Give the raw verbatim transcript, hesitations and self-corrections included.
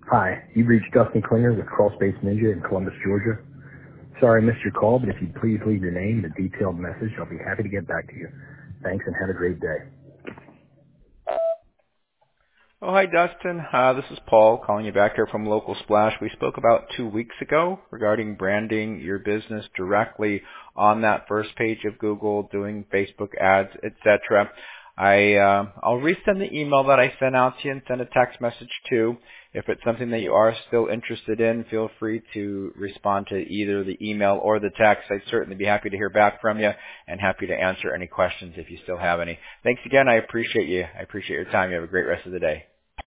Hi, you've reached Dustin Klinger with Crawlspace Ninja in Columbus, Georgia. Sorry I missed your call, but if you'd please leave your name and a detailed message, I'll be happy to get back to you. Thanks and have a great day. Oh, hi, Dustin. Uh, this is Paul calling you back here from Local Splash. We spoke about two weeks ago regarding branding your business directly on that first page of Google, doing Facebook ads, et cetera. I, uh, I'll resend the email that I sent out to you and send a text message too. If it's something that you are still interested in, feel free to respond to either the email or the text. I'd certainly be happy to hear back from you and happy to answer any questions if you still have any. Thanks again. I appreciate you. I appreciate your time. You have a great rest of the day.